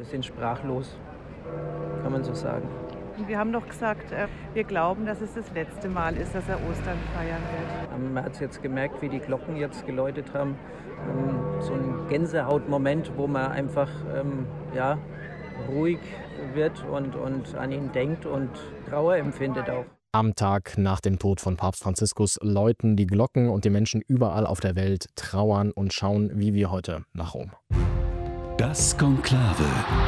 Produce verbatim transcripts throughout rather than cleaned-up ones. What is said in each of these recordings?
Wir sind sprachlos, kann man so sagen. Und wir haben doch gesagt, äh, wir glauben, dass es das letzte Mal ist, dass er Ostern feiern wird. Man hat es jetzt gemerkt, wie die Glocken jetzt geläutet haben. Ähm, so ein Gänsehautmoment, wo man einfach ähm, ja, ruhig wird und, und an ihn denkt und Trauer empfindet auch. Am Tag nach dem Tod von Papst Franziskus läuten die Glocken und die Menschen überall auf der Welt trauern und schauen, wie wir heute, nach Rom. Das Konklave.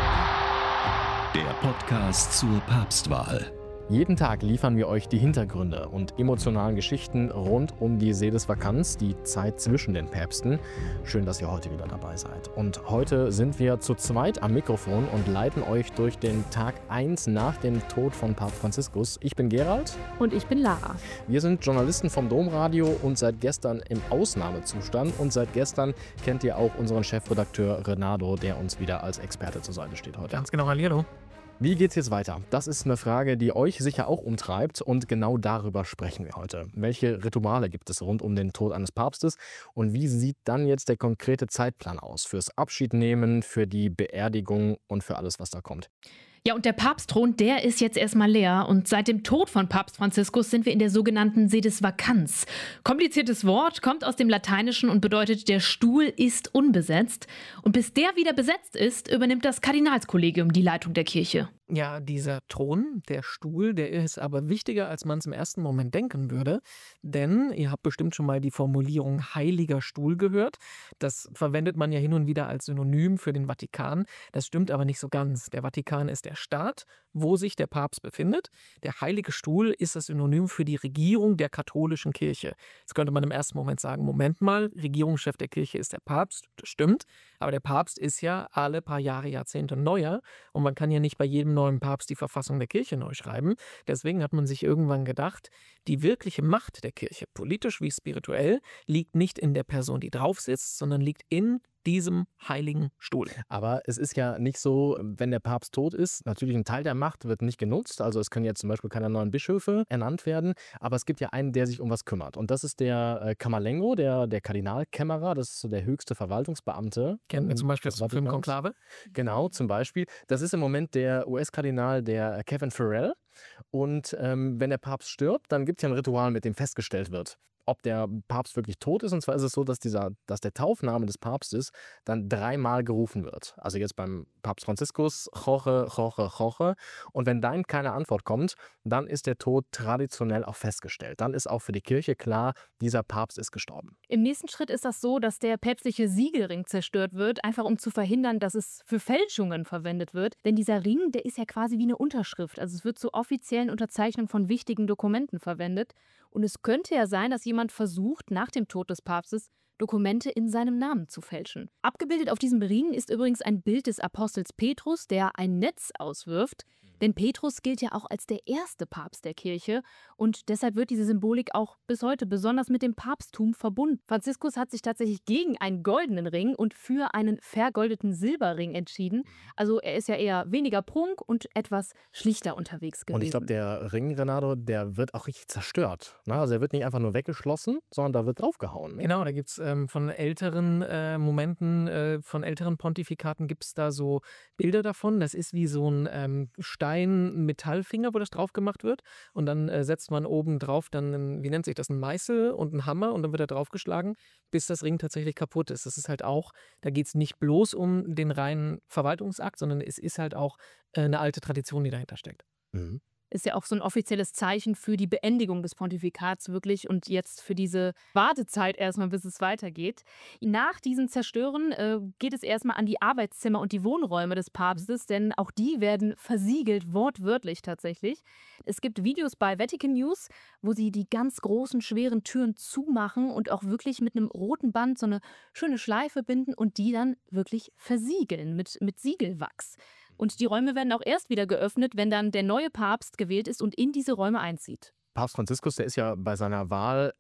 Der Podcast zur Papstwahl. Jeden Tag liefern wir euch die Hintergründe und emotionalen Geschichten rund um die Sedesvakanz, die Zeit zwischen den Päpsten. Schön, dass ihr heute wieder dabei seid. Und heute sind wir zu zweit am Mikrofon und leiten euch durch den Tag eins nach dem Tod von Papst Franziskus. Ich bin Gerald. Und ich bin Lara. Wir sind Journalisten vom Domradio und seit gestern im Ausnahmezustand. Und seit gestern kennt ihr auch unseren Chefredakteur Renato, der uns wieder als Experte zur Seite steht heute. Ganz genau, hallo. Wie geht's jetzt weiter? Das ist eine Frage, die euch sicher auch umtreibt und genau darüber sprechen wir heute. Welche Rituale gibt es rund um den Tod eines Papstes und wie sieht dann jetzt der konkrete Zeitplan aus fürs Abschiednehmen, für die Beerdigung und für alles, was da kommt? Ja, und der Papstthron, der ist jetzt erstmal leer. Und seit dem Tod von Papst Franziskus sind wir in der sogenannten Sedesvakanz. Kompliziertes Wort, kommt aus dem Lateinischen und bedeutet, der Stuhl ist unbesetzt. Und bis der wieder besetzt ist, übernimmt das Kardinalskollegium die Leitung der Kirche. Ja, dieser Thron, der Stuhl, der ist aber wichtiger, als man es im ersten Moment denken würde. Denn ihr habt bestimmt schon mal die Formulierung Heiliger Stuhl gehört. Das verwendet man ja hin und wieder als Synonym für den Vatikan. Das stimmt aber nicht so ganz. Der Vatikan ist der Staat, wo sich der Papst befindet. Der Heilige Stuhl ist das Synonym für die Regierung der katholischen Kirche. Jetzt könnte man im ersten Moment sagen, Moment mal, Regierungschef der Kirche ist der Papst. Das stimmt. Aber der Papst ist ja alle paar Jahre, Jahrzehnte neuer. Und man kann ja nicht bei jedem neuen Papst die Verfassung der Kirche neu schreiben. Deswegen hat man sich irgendwann gedacht, die wirkliche Macht der Kirche, politisch wie spirituell, liegt nicht in der Person, die drauf sitzt, sondern liegt in diesem heiligen Stuhl. Aber es ist ja nicht so, wenn der Papst tot ist, natürlich ein Teil der Macht wird nicht genutzt, also es können jetzt zum Beispiel keine neuen Bischöfe ernannt werden, aber es gibt ja einen, der sich um was kümmert und das ist der äh, Camerlengo, der, der Kardinalkämmerer, das ist so der höchste Verwaltungsbeamte. Kennen wir zum Beispiel aus dem Film Konklave? Genau, zum Beispiel. Das ist im Moment der U S-Kardinal, der Kevin Farrell und ähm, wenn der Papst stirbt, dann gibt es ja ein Ritual, mit dem festgestellt wird, ob der Papst wirklich tot ist. Und zwar ist es so, dass, dieser, dass der Taufname des Papstes dann dreimal gerufen wird. Also jetzt beim Papst Franziskus, Jorge, Jorge, Jorge. Und wenn dann keine Antwort kommt, dann ist der Tod traditionell auch festgestellt. Dann ist auch für die Kirche klar, dieser Papst ist gestorben. Im nächsten Schritt ist das so, dass der päpstliche Siegelring zerstört wird, einfach um zu verhindern, dass es für Fälschungen verwendet wird. Denn dieser Ring, der ist ja quasi wie eine Unterschrift. Also es wird zur offiziellen Unterzeichnung von wichtigen Dokumenten verwendet. Und es könnte ja sein, dass jemand versucht, nach dem Tod des Papstes Dokumente in seinem Namen zu fälschen. Abgebildet auf diesem Ring ist übrigens ein Bild des Apostels Petrus, der ein Netz auswirft. Denn Petrus gilt ja auch als der erste Papst der Kirche und deshalb wird diese Symbolik auch bis heute besonders mit dem Papsttum verbunden. Franziskus hat sich tatsächlich gegen einen goldenen Ring und für einen vergoldeten Silberring entschieden. Also er ist ja eher weniger Prunk und etwas schlichter unterwegs gewesen. Und ich glaube, der Ring, Renato, der wird auch richtig zerstört. Ne? Also er wird nicht einfach nur weggeschlossen, sondern da wird draufgehauen. Genau, da gibt es ähm, von älteren äh, Momenten, äh, von älteren Pontifikaten gibt es da so Bilder davon. Das ist wie so ein ähm, Stein, Metallfinger, wo das drauf gemacht wird und dann äh, setzt man oben drauf dann, einen, wie nennt sich das, einen Meißel und einen Hammer und dann wird er draufgeschlagen, bis das Ring tatsächlich kaputt ist. Das ist halt auch, da geht es nicht bloß um den reinen Verwaltungsakt, sondern es ist halt auch äh, eine alte Tradition, die dahinter steckt. Mhm. Ist ja auch so ein offizielles Zeichen für die Beendigung des Pontifikats wirklich und jetzt für diese Wartezeit erstmal, bis es weitergeht. Nach diesem Zerstören äh, geht es erstmal an die Arbeitszimmer und die Wohnräume des Papstes, denn auch die werden versiegelt, wortwörtlich tatsächlich. Es gibt Videos bei Vatican News, wo sie die ganz großen, schweren Türen zumachen und auch wirklich mit einem roten Band so eine schöne Schleife binden und die dann wirklich versiegeln mit, mit Siegelwachs. Und die Räume werden auch erst wieder geöffnet, wenn dann der neue Papst gewählt ist und in diese Räume einzieht. Papst Franziskus, der ist ja bei seiner Wahl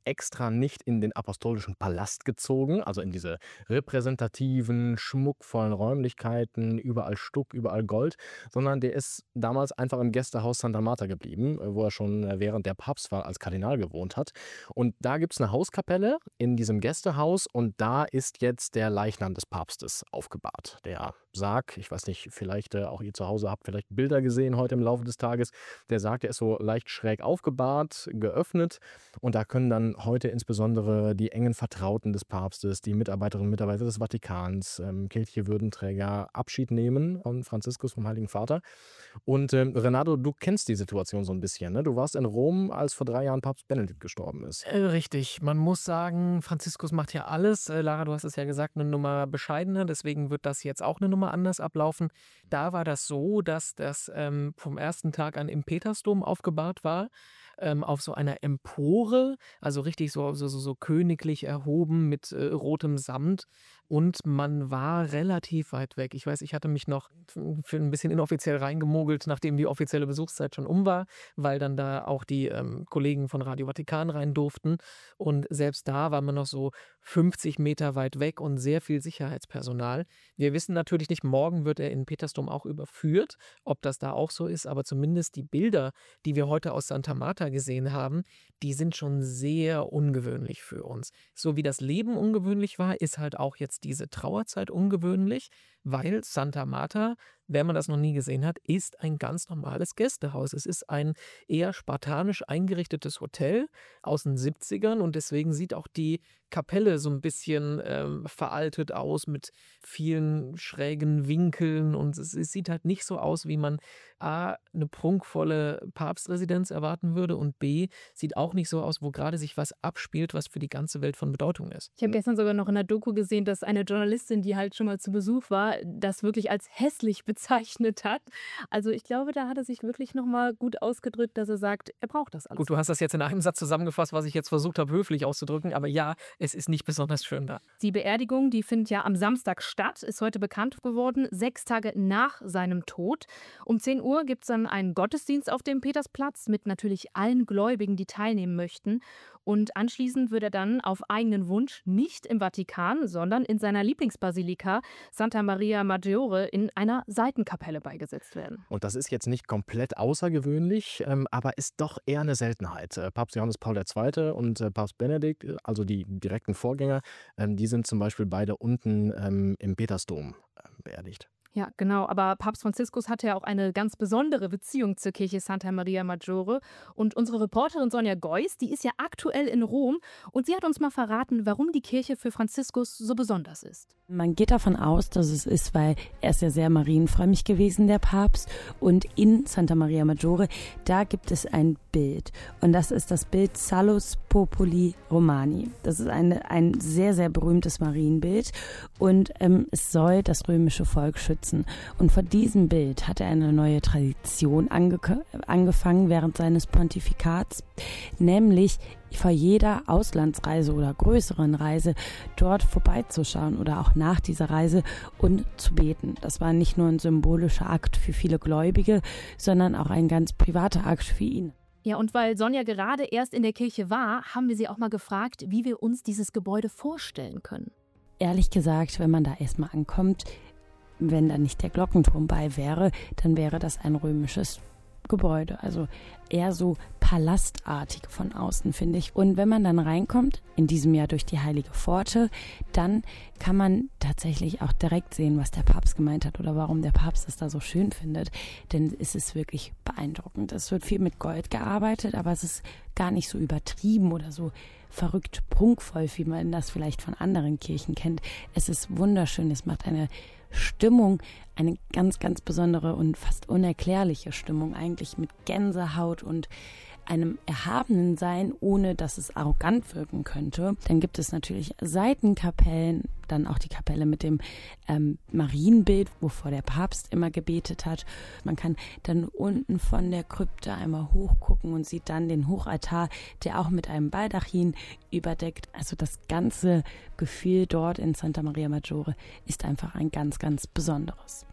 extra nicht in den apostolischen Palast gezogen, also in diese repräsentativen, schmuckvollen Räumlichkeiten, überall Stuck, überall Gold, sondern der ist damals einfach im Gästehaus Santa Marta geblieben, wo er schon während der Papstwahl als Kardinal gewohnt hat. Und da gibt es eine Hauskapelle in diesem Gästehaus und da ist jetzt der Leichnam des Papstes aufgebahrt. Der Sarg, ich weiß nicht, vielleicht äh, auch ihr zu Hause habt vielleicht Bilder gesehen heute im Laufe des Tages, der Sarg, der ist so leicht schräg aufgebahrt, geöffnet und da können dann heute insbesondere die engen Vertrauten des Papstes, die Mitarbeiterinnen und Mitarbeiter des Vatikans, ähm, kirchliche Würdenträger Abschied nehmen von Franziskus, vom Heiligen Vater. Und ähm, Renato, du kennst die Situation so ein bisschen, ne? Du warst in Rom, als vor drei Jahren Papst Benedikt gestorben ist. Äh, richtig, man muss sagen, Franziskus macht ja alles. Äh, Lara, du hast es ja gesagt, eine Nummer bescheidener, deswegen wird das jetzt auch eine Nummer anders ablaufen. Da war das so, dass das ähm, vom ersten Tag an im Petersdom aufgebahrt war, ähm, auf so einer Empore, also richtig so, so, so, so königlich erhoben mit äh, rotem Samt. Und man war relativ weit weg. Ich weiß, ich hatte mich noch für ein bisschen inoffiziell reingemogelt, nachdem die offizielle Besuchszeit schon um war, weil dann da auch die ähm, Kollegen von Radio Vatikan rein durften. Und selbst da war man noch so fünfzig Meter weit weg und sehr viel Sicherheitspersonal. Wir wissen natürlich nicht, morgen wird er in Petersdom auch überführt, ob das da auch so ist, aber zumindest die Bilder, die wir heute aus Santa Marta gesehen haben, die sind schon sehr ungewöhnlich für uns. So wie das Leben ungewöhnlich war, ist halt auch jetzt diese Trauerzeit ungewöhnlich, weil Santa Marta, wenn man das noch nie gesehen hat, ist ein ganz normales Gästehaus. Es ist ein eher spartanisch eingerichtetes Hotel aus den siebzigern und deswegen sieht auch die Kapelle so ein bisschen ähm, veraltet aus mit vielen schrägen Winkeln und es, es sieht halt nicht so aus, wie man A, eine prunkvolle Papstresidenz erwarten würde und B, sieht auch nicht so aus, wo gerade sich was abspielt, was für die ganze Welt von Bedeutung ist. Ich habe gestern sogar noch in der Doku gesehen, dass eine Journalistin, die halt schon mal zu Besuch war, das wirklich als hässlich bezeichnet hat. Also ich glaube, da hat er sich wirklich nochmal gut ausgedrückt, dass er sagt, er braucht das alles. Gut, du hast das jetzt in einem Satz zusammengefasst, was ich jetzt versucht habe, höflich auszudrücken, aber ja, es ist nicht besonders schön da. Die Beerdigung, die findet ja am Samstag statt, ist heute bekannt geworden, sechs Tage nach seinem Tod. Um zehn Uhr gibt es dann einen Gottesdienst auf dem Petersplatz mit natürlich allen Gläubigen, die teilnehmen möchten. Und anschließend wird er dann auf eigenen Wunsch nicht im Vatikan, sondern in seiner Lieblingsbasilika Santa Maria Maggiore in einer Seitenkapelle beigesetzt werden. Und das ist jetzt nicht komplett außergewöhnlich, ähm, aber ist doch eher eine Seltenheit. Äh, Papst Johannes Paul der Zweite. und äh, Papst Benedikt, also die direkten Vorgänger, ähm, die sind zum Beispiel beide unten ähm, im Petersdom äh, beerdigt. Ja, genau. Aber Papst Franziskus hatte ja auch eine ganz besondere Beziehung zur Kirche Santa Maria Maggiore. Und unsere Reporterin Sonja Geuss, die ist ja aktuell in Rom. Und sie hat uns mal verraten, warum die Kirche für Franziskus so besonders ist. Man geht davon aus, dass es ist, weil er ist ja sehr marienfrömmig gewesen, der Papst. Und in Santa Maria Maggiore, da gibt es ein Bild. Und das ist das Bild Salus Populi Romani. Das ist eine, ein sehr, sehr berühmtes Marienbild. Und ähm, es soll das römische Volk schützen. Und vor diesem Bild hat er eine neue Tradition ange- angefangen während seines Pontifikats, nämlich vor jeder Auslandsreise oder größeren Reise dort vorbeizuschauen oder auch nach dieser Reise und zu beten. Das war nicht nur ein symbolischer Akt für viele Gläubige, sondern auch ein ganz privater Akt für ihn. Ja, und weil Sonja gerade erst in der Kirche war, haben wir sie auch mal gefragt, wie wir uns dieses Gebäude vorstellen können. Ehrlich gesagt, wenn man da erstmal ankommt, wenn da nicht der Glockenturm bei wäre, dann wäre das ein römisches Gebäude. Also eher so palastartig von außen, finde ich. Und wenn man dann reinkommt, in diesem Jahr durch die Heilige Pforte, dann kann man tatsächlich auch direkt sehen, was der Papst gemeint hat oder warum der Papst es da so schön findet. Denn es ist wirklich beeindruckend. Es wird viel mit Gold gearbeitet, aber es ist gar nicht so übertrieben oder so verrückt prunkvoll, wie man das vielleicht von anderen Kirchen kennt. Es ist wunderschön. Es macht eine Stimmung, eine ganz, ganz besondere und fast unerklärliche Stimmung, eigentlich mit Gänsehaut und einem erhabenen Sein, ohne dass es arrogant wirken könnte. Dann gibt es natürlich Seitenkapellen, dann auch die Kapelle mit dem ähm, Marienbild, wovor der Papst immer gebetet hat. Man kann dann unten von der Krypta einmal hochgucken und sieht dann den Hochaltar, der auch mit einem Baldachin überdeckt. Also das ganze Gefühl dort in Santa Maria Maggiore ist einfach ein ganz, ganz besonderes.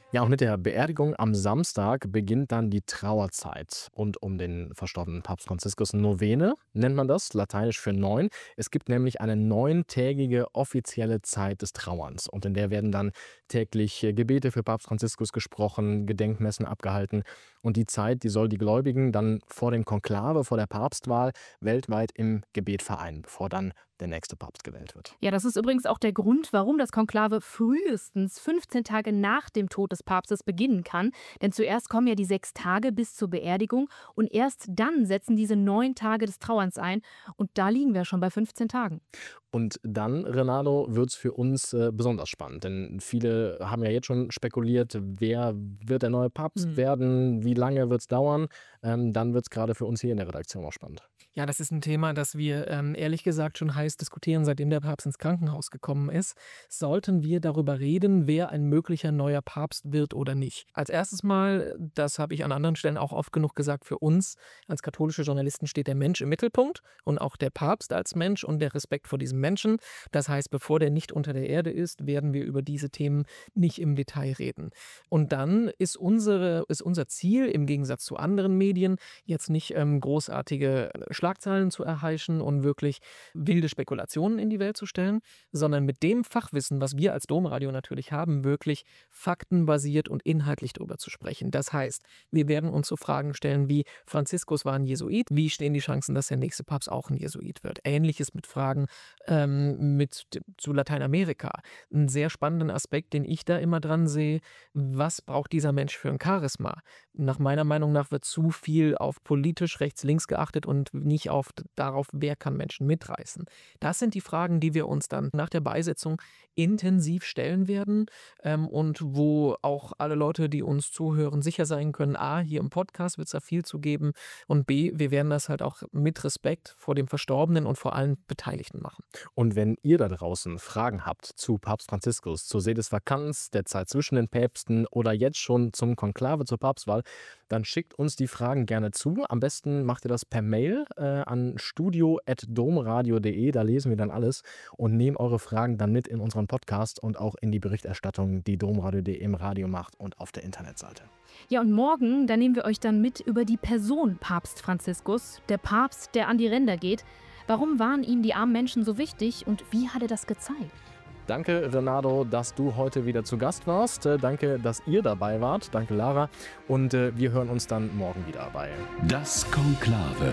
Ja, und mit der Beerdigung am Samstag beginnt dann die Trauerzeit. Und um den verstorbenen Papst Franziskus Novene nennt man das, lateinisch für neun. Es gibt nämlich eine neuntägige offizielle Zeit des Trauerns. Und in der werden dann täglich Gebete für Papst Franziskus gesprochen, Gedenkmessen abgehalten. Und die Zeit, die soll die Gläubigen dann vor dem Konklave, vor der Papstwahl weltweit im Gebet vereinen, bevor dann der nächste Papst gewählt wird. Ja, das ist übrigens auch der Grund, warum das Konklave frühestens fünfzehn Tage nach dem Tod des Papstes beginnen kann. Denn zuerst kommen ja die sechs Tage bis zur Beerdigung und erst dann setzen diese neun Tage des Trauerns ein. Und da liegen wir schon bei fünfzehn Tagen. Und dann, Renato, wird es für uns äh, besonders spannend. Denn viele haben ja jetzt schon spekuliert, wer wird der neue Papst Mhm. werden, wie lange wird es dauern. Ähm, dann wird es gerade für uns hier in der Redaktion auch spannend. Ja, das ist ein Thema, das wir ähm, ehrlich gesagt schon heiß diskutieren, seitdem der Papst ins Krankenhaus gekommen ist. Sollten wir darüber reden, wer ein möglicher neuer Papst wird oder nicht? Als erstes mal, das habe ich an anderen Stellen auch oft genug gesagt, für uns als katholische Journalisten steht der Mensch im Mittelpunkt und auch der Papst als Mensch und der Respekt vor diesem Menschen. Das heißt, bevor der nicht unter der Erde ist, werden wir über diese Themen nicht im Detail reden. Und dann ist, unsere, ist unser Ziel, im Gegensatz zu anderen Medien, jetzt nicht ähm, großartige Schlagzeilen zu erheischen und wirklich wilde Spekulationen in die Welt zu stellen, sondern mit dem Fachwissen, was wir als Domradio natürlich haben, wirklich faktenbasiert und inhaltlich darüber zu sprechen. Das heißt, wir werden uns so Fragen stellen wie: Franziskus war ein Jesuit, wie stehen die Chancen, dass der nächste Papst auch ein Jesuit wird? Ähnliches mit Fragen ähm, mit, zu Lateinamerika. Einen sehr spannenden Aspekt, den ich da immer dran sehe: Was braucht dieser Mensch für ein Charisma? Nach meiner Meinung nach wird zu viel auf politisch rechts-links geachtet und nicht auf darauf, wer kann Menschen mitreißen. Das sind die Fragen, die wir uns dann nach der Beisetzung intensiv stellen werden ähm, und wo auch alle Leute, die uns zuhören, sicher sein können: A, hier im Podcast wird es da viel zu geben und B, wir werden das halt auch mit Respekt vor dem Verstorbenen und vor allen Beteiligten machen. Und wenn ihr da draußen Fragen habt zu Papst Franziskus, zur Sedisvakanz, der Zeit zwischen den Päpsten oder jetzt schon zum Konklave zur Papstwahl, dann schickt uns die Fragen gerne zu. Am besten macht ihr das per Mail äh, an studio at domradio punkt de. Da lesen wir dann alles und nehmen eure Fragen dann mit in unseren Podcast und auch in die Berichterstattung, die domradio punkt de im Radio macht und auf der Internetseite. Ja, und morgen, da nehmen wir euch dann mit über die Person Papst Franziskus, der Papst, der an die Ränder geht. Warum waren ihm die armen Menschen so wichtig und wie hat er das gezeigt? Danke, Renato, dass du heute wieder zu Gast warst. Äh, danke, dass ihr dabei wart. Danke, Lara. Und äh, wir hören uns dann morgen wieder bei Das Konklave,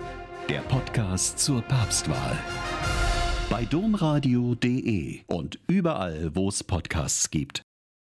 der Podcast zur Papstwahl. Bei domradio punkt de und überall, wo es Podcasts gibt.